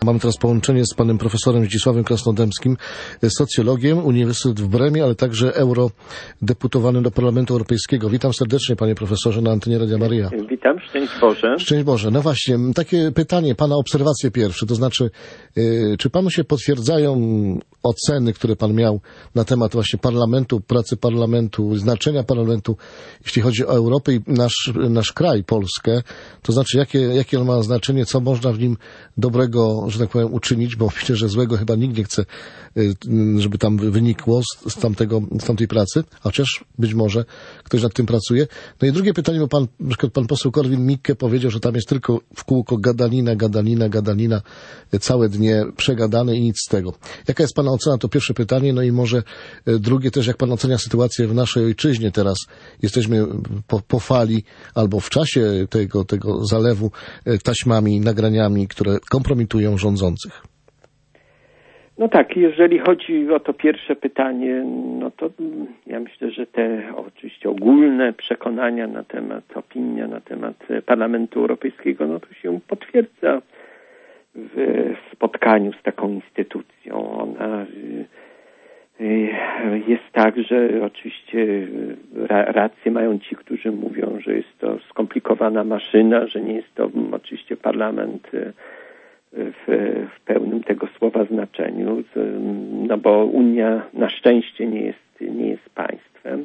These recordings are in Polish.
Mamy teraz połączenie z panem profesorem Zdzisławem Krasnodębskim, socjologiem, Uniwersytet w Bremie, ale także eurodeputowanym do Parlamentu Europejskiego. Witam serdecznie, panie profesorze, na antenie Radia Maryja. Witam, szczęść Boże. Szczęść Boże. No właśnie, takie pytanie, pana obserwacje pierwsze, to znaczy, czy panu się potwierdzają oceny, które pan miał na temat właśnie parlamentu, pracy parlamentu, znaczenia parlamentu, jeśli chodzi o Europę i nasz kraj, Polskę, to znaczy, jakie on ma znaczenie, co można w nim dobrego, że tak powiem, uczynić, bo myślę, że złego chyba nikt nie chce, żeby tam wynikło z tamtej pracy, chociaż być może ktoś nad tym pracuje. No i drugie pytanie, bo na przykład pan poseł Korwin-Mikke powiedział, że tam jest tylko w kółko gadanina, całe dnie przegadane i nic z tego. Jaka jest pana ocena? To pierwsze pytanie, no i może drugie też, jak pan ocenia sytuację w naszej ojczyźnie teraz? Jesteśmy po fali albo w czasie tego zalewu taśmami, nagraniami, które kompromitują rządzących. No tak, jeżeli chodzi o to pierwsze pytanie, no to ja myślę, że te oczywiście ogólne przekonania na temat, opinia na temat Parlamentu Europejskiego, no to się potwierdza w spotkaniu z taką instytucją. Ona jest tak, że oczywiście rację mają ci, którzy mówią, że jest to skomplikowana maszyna, że nie jest to oczywiście parlament w pełnym tego słowa znaczeniu, no bo Unia na szczęście nie jest państwem,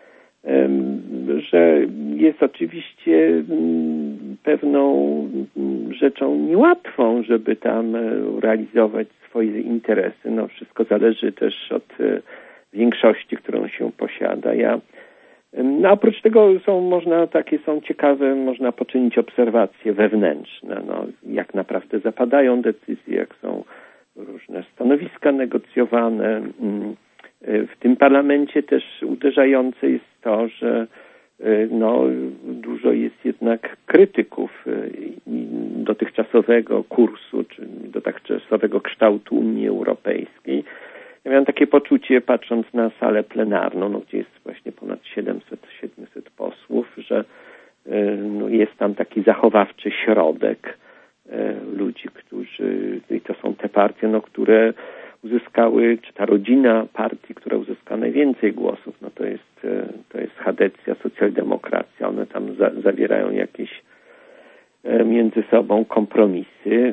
że jest oczywiście pewną rzeczą niełatwą, żeby tam realizować swoje interesy. No wszystko zależy też od większości, którą się posiada. No oprócz tego są ciekawe, można poczynić obserwacje wewnętrzne, no, jak naprawdę zapadają decyzje, jak są różne stanowiska negocjowane. W tym parlamencie też uderzające jest to, że no, dużo jest jednak krytyków dotychczasowego kursu, czy dotychczasowego kształtu Unii Europejskiej. Ja miałem takie poczucie, patrząc na salę plenarną, no, gdzie jest właśnie ponad 700 posłów, że no, jest tam taki zachowawczy środek ludzi, i to są te partie, no, które uzyskały, czy ta rodzina partii, która uzyska najwięcej głosów, no to jest Chadecja, socjaldemokracja. One tam zawierają jakieś między sobą kompromisy.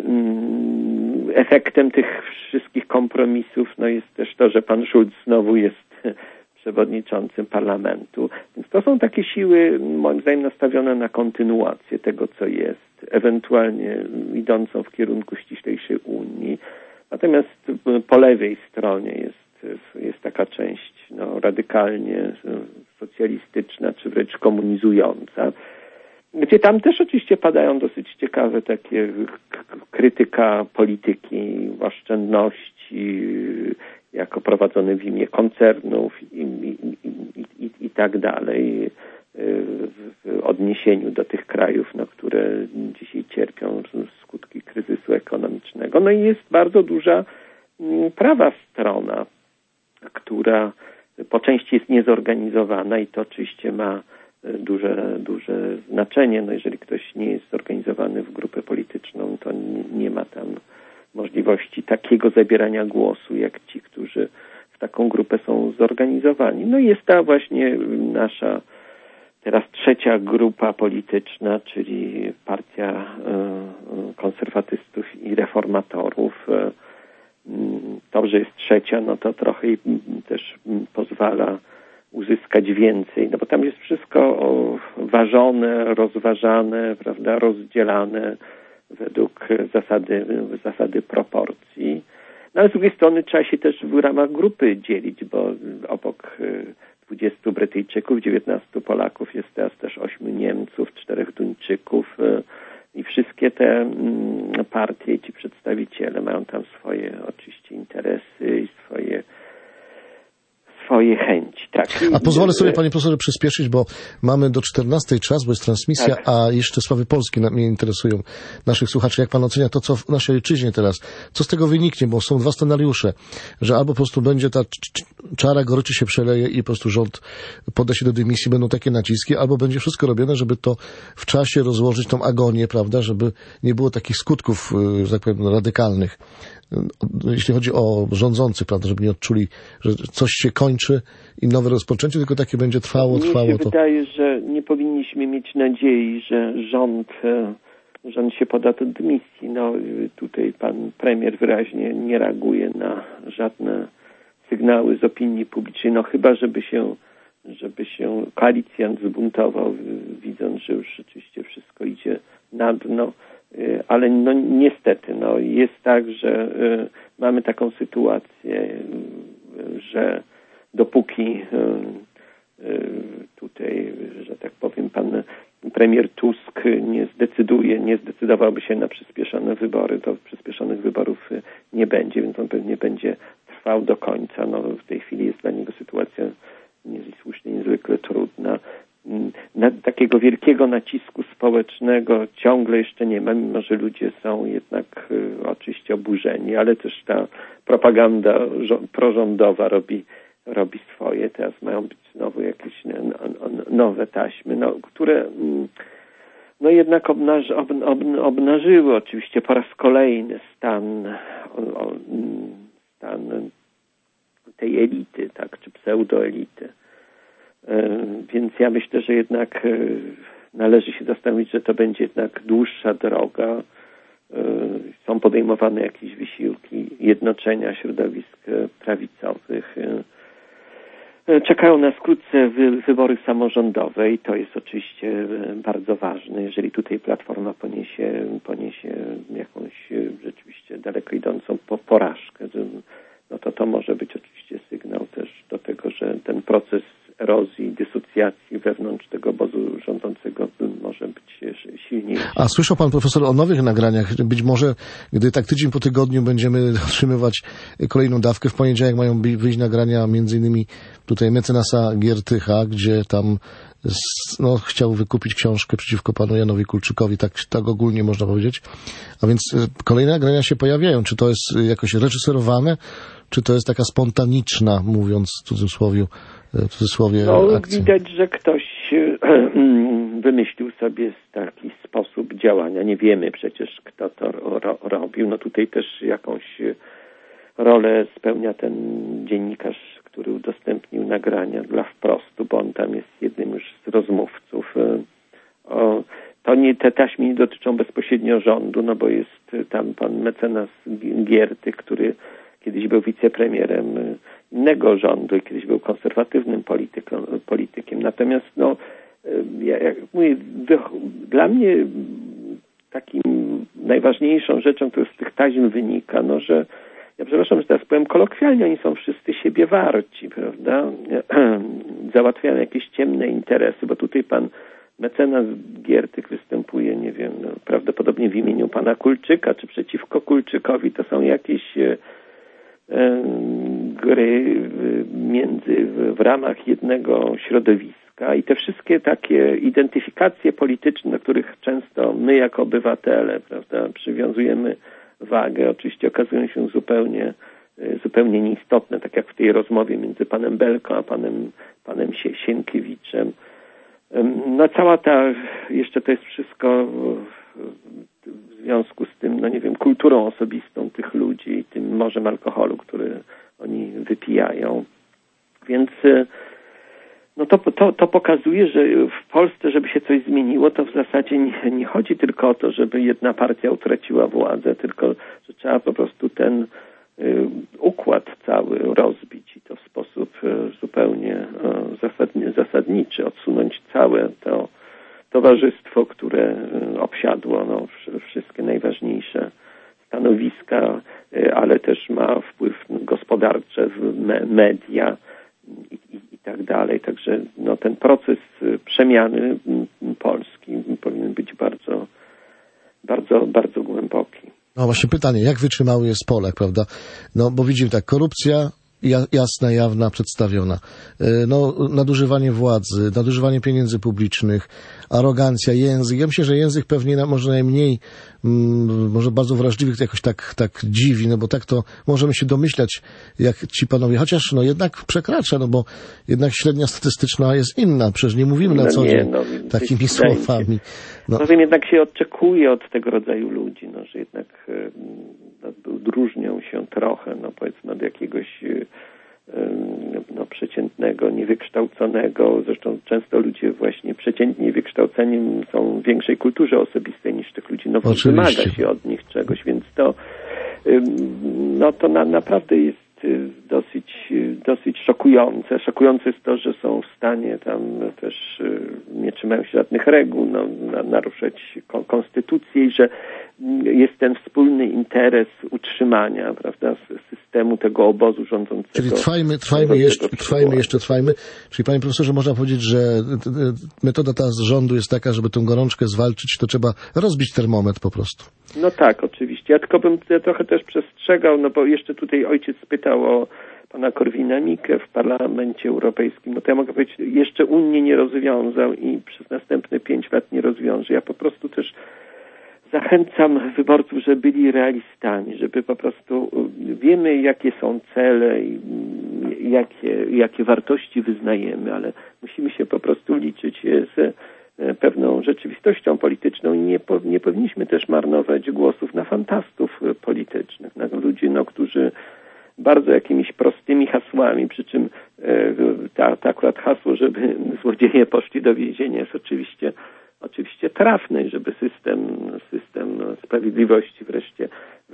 Efektem tych wszystkich kompromisów no jest też to, że pan Schulz znowu jest przewodniczącym parlamentu. Więc to są takie siły, moim zdaniem, nastawione na kontynuację tego, co jest, ewentualnie idącą w kierunku ściślejszej Unii. Natomiast po lewej stronie jest taka część no, radykalnie socjalistyczna, czy wręcz komunizująca, gdzie tam też oczywiście padają dosyć ciekawe takie krytyka polityki oszczędności jako prowadzone w imię koncernów i tak dalej w odniesieniu do tych krajów, no, które dzisiaj cierpią skutki kryzysu ekonomicznego. No i jest bardzo duża prawa strona, która po części jest niezorganizowana i to oczywiście ma duże znaczenie. No jeżeli ktoś nie jest zorganizowany w grupę polityczną, to nie ma tam możliwości takiego zabierania głosu, jak ci, którzy w taką grupę są zorganizowani. No i jest ta właśnie nasza teraz trzecia grupa polityczna, czyli Partia Konserwatystów i Reformatorów. To, że jest trzecia, no to trochę też pozwala uzyskać więcej, no bo tam jest wszystko ważone, rozważane, prawda, rozdzielane według zasady proporcji. No ale z drugiej strony trzeba się też w ramach grupy dzielić, bo obok 20 Brytyjczyków, 19 Polaków jest teraz też 8 Niemców, 4 Duńczyków i wszystkie te partie i ci przedstawiciele mają tam swoje oczywiście interesy i swoje chęci. Tak. A pozwolę sobie, panie profesorze, przyspieszyć, bo mamy do 14 czas, bo jest transmisja, tak. a jeszcze sprawy polskie mnie interesują naszych słuchaczy. Jak pan ocenia to, co w naszej ojczyźnie teraz? Co z tego wyniknie? Bo są dwa scenariusze, że albo po prostu będzie ta czara goryczy się przeleje i po prostu rząd poda się do dymisji, będą takie naciski, albo będzie wszystko robione, żeby to w czasie rozłożyć tą agonię, prawda, żeby nie było takich skutków, że tak powiem, radykalnych. Jeśli chodzi o rządzących, prawda, żeby nie odczuli, że coś się kończy i nowe rozpoczęcie, tylko takie będzie trwało. Mnie się wydaje, że nie powinniśmy mieć nadziei, że rząd się poda do dymisji. No, tutaj pan premier wyraźnie nie reaguje na żadne sygnały z opinii publicznej, no chyba żeby się koalicjant zbuntował, widząc, że już rzeczywiście wszystko idzie na dno. Ale no niestety, no jest tak, że mamy taką sytuację, że dopóki tutaj, że tak powiem, pan premier Tusk nie zdecydowałby się na przyspieszone wybory, to przyspieszonych wyborów nie będzie, więc on pewnie będzie trwał do końca. No w tej chwili jest dla niego sytuacja słusznie niezwykle trudna. Takiego wielkiego nacisku społecznego ciągle jeszcze nie ma, mimo że ludzie są jednak oczywiście oburzeni, ale też ta propaganda prorządowa robi swoje. Teraz mają być znowu jakieś nowe taśmy, które jednak obnażyły oczywiście po raz kolejny stan tej elity, tak, czy pseudoelity. Więc ja myślę, że jednak należy się zastanowić, że to będzie jednak dłuższa droga. Są podejmowane jakieś wysiłki jednoczenia środowisk prawicowych. Czekają nas wkrótce wybory samorządowe i to jest oczywiście bardzo ważne. Jeżeli tutaj Platforma poniesie jakąś rzeczywiście daleko idącą porażkę, no to może być oczywiście sygnał też do tego, że ten proces erozji, dysocjacji wewnątrz tego obozu rządzącego może być silniejszy. A słyszał pan profesor o nowych nagraniach? Być może, gdy tak tydzień po tygodniu będziemy otrzymywać kolejną dawkę, w poniedziałek mają wyjść nagrania między innymi tutaj mecenasa Giertycha, gdzie tam chciał wykupić książkę przeciwko panu Janowi Kulczykowi, tak ogólnie można powiedzieć. A więc kolejne nagrania się pojawiają. Czy to jest jakoś reżyserowane, czy to jest taka spontaniczna, mówiąc w cudzysłowie akcja? Widać, że ktoś wymyślił sobie taki sposób działania. Nie wiemy przecież, kto to robił. No tutaj też jakąś rolę spełnia ten dziennikarz, który udostępnił nagrania dla Wprostu, bo on tam jest jednym już z rozmówców. Te taśmy nie dotyczą bezpośrednio rządu, no bo jest tam pan mecenas Giertych, który kiedyś był wicepremierem innego rządu i kiedyś był konserwatywnym politykiem. Natomiast jak mówię, dla mnie takim najważniejszą rzeczą, która z tych taśm wynika, że ja przepraszam, że teraz powiem kolokwialnie, oni są wszyscy siebie warci, prawda? Załatwiają jakieś ciemne interesy, bo tutaj pan mecenas Giertych występuje, nie wiem, prawdopodobnie w imieniu pana Kulczyka, czy przeciwko Kulczykowi. To są jakieś gry w ramach jednego środowiska i te wszystkie takie identyfikacje polityczne, do których często my jako obywatele, prawda, przywiązujemy wagę, oczywiście okazują się zupełnie nieistotne, tak jak w tej rozmowie między panem Belką a panem Sienkiewiczem. Cała jeszcze to jest wszystko w związku z tym, kulturą osobistą tych ludzi i tym morzem alkoholu, który oni wypijają. Więc to pokazuje, że w Polsce, żeby się coś zmieniło, to w zasadzie nie chodzi tylko o to, żeby jedna partia utraciła władzę, tylko że trzeba po prostu ten układ cały rozbić i to w sposób zupełnie zasadniczy, odsunąć całe to towarzystwo, które obsiadło wszystkie najważniejsze stanowiska, ale też ma wpływ gospodarczy w media i tak dalej. Także ten proces przemiany Polski powinien być bardzo, bardzo, bardzo głęboki. No właśnie pytanie, jak wytrzymały jest Polak, prawda? Bo widzimy tak, korupcja, jasna, jawna, przedstawiona. No, nadużywanie władzy, nadużywanie pieniędzy publicznych, arogancja, język. Ja myślę, że język pewnie może najmniej, może bardzo wrażliwych jakoś tak dziwi, no bo tak to możemy się domyślać, jak ci panowie, chociaż no jednak przekracza, no bo jednak średnia statystyczna jest inna, przecież nie mówimy na co dzień takimi słowami. No wiem, jednak się oczekuje od tego rodzaju ludzi, no, że jednak różnią się trochę, no powiedzmy od jakiegoś przeciętnego, niewykształconego. Zresztą często ludzie właśnie przeciętnie wykształceni są w większej kulturze osobistej niż tych ludzi. No wymaga się od nich czegoś, więc to naprawdę jest dosyć szokujące. Szokujące jest to, że są w stanie tam też nie trzymają się żadnych reguł, naruszać konstytucję i że jest ten wspólny interes utrzymania, prawda, systemu tego obozu rządzącego. Czyli trwajmy. Czyli panie profesorze, można powiedzieć, że metoda ta z rządu jest taka, żeby tę gorączkę zwalczyć, to trzeba rozbić termometr po prostu. No tak, oczywiście. Ja tylko bym trochę też przestrzegał, no bo jeszcze tutaj ojciec pytał o pana Korwina-Mikke w Parlamencie Europejskim. No to ja mogę powiedzieć, jeszcze Unii nie rozwiązał i przez następne 5 lat nie rozwiąże. Ja po prostu też zachęcam wyborców, żeby byli realistami, żeby po prostu wiemy, jakie są cele i jakie wartości wyznajemy, ale musimy się po prostu liczyć z pewną rzeczywistością polityczną i nie powinniśmy też marnować głosów na fantastów politycznych, na ludzi, którzy bardzo jakimiś prostymi hasłami, przy czym to akurat hasło, żeby złodzieje poszli do więzienia jest oczywiście trafne i żeby system sprawiedliwości wreszcie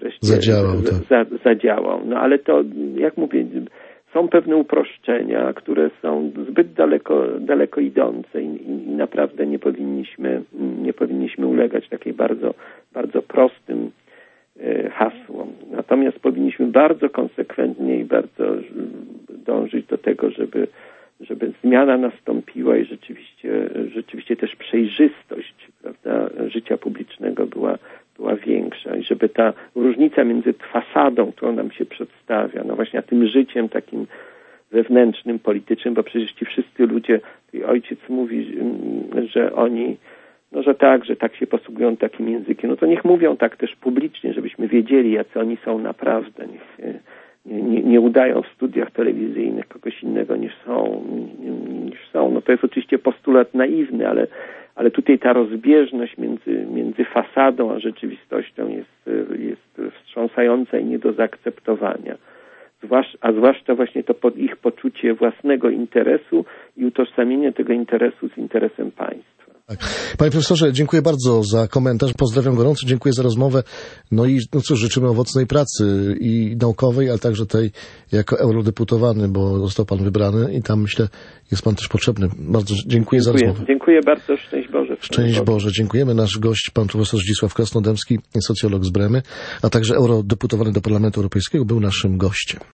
zadziałał. No ale to, jak mówię, są pewne uproszczenia, które są zbyt daleko idące i naprawdę nie powinniśmy ulegać takiej bardzo, bardzo prostym hasłom. Natomiast powinniśmy bardzo konsekwentnie i bardzo dążyć do tego, żeby zmiana nastąpiła i rzeczywiście też przejrzystość, prawda, życia publicznego była większa i żeby ta różnica między fasadą, którą nam się przedstawia, no właśnie a tym życiem takim wewnętrznym, politycznym, bo przecież ci wszyscy ludzie, ojciec mówi, że oni, że tak się posługują takim językiem, no to niech mówią tak też publicznie, żebyśmy wiedzieli, jacy oni są naprawdę, nie udają w studiach telewizyjnych kogoś innego niż są. No to jest oczywiście postulat naiwny, ale tutaj ta rozbieżność między fasadą a rzeczywistością jest wstrząsająca i nie do zaakceptowania. A zwłaszcza właśnie to ich poczucie własnego interesu i utożsamienie tego interesu z interesem państwa. Tak. Panie profesorze, dziękuję bardzo za komentarz. Pozdrawiam gorąco, dziękuję za rozmowę. No i cóż, życzymy owocnej pracy i naukowej, ale także tej jako eurodeputowany, bo został pan wybrany i tam myślę jest pan też potrzebny. Bardzo dziękuję za rozmowę. Dziękuję bardzo, szczęść Boże. Szczęść Boże, dziękujemy. Nasz gość, pan profesor Zdzisław Krasnodębski, socjolog z Bremy, a także eurodeputowany do Parlamentu Europejskiego, był naszym gościem.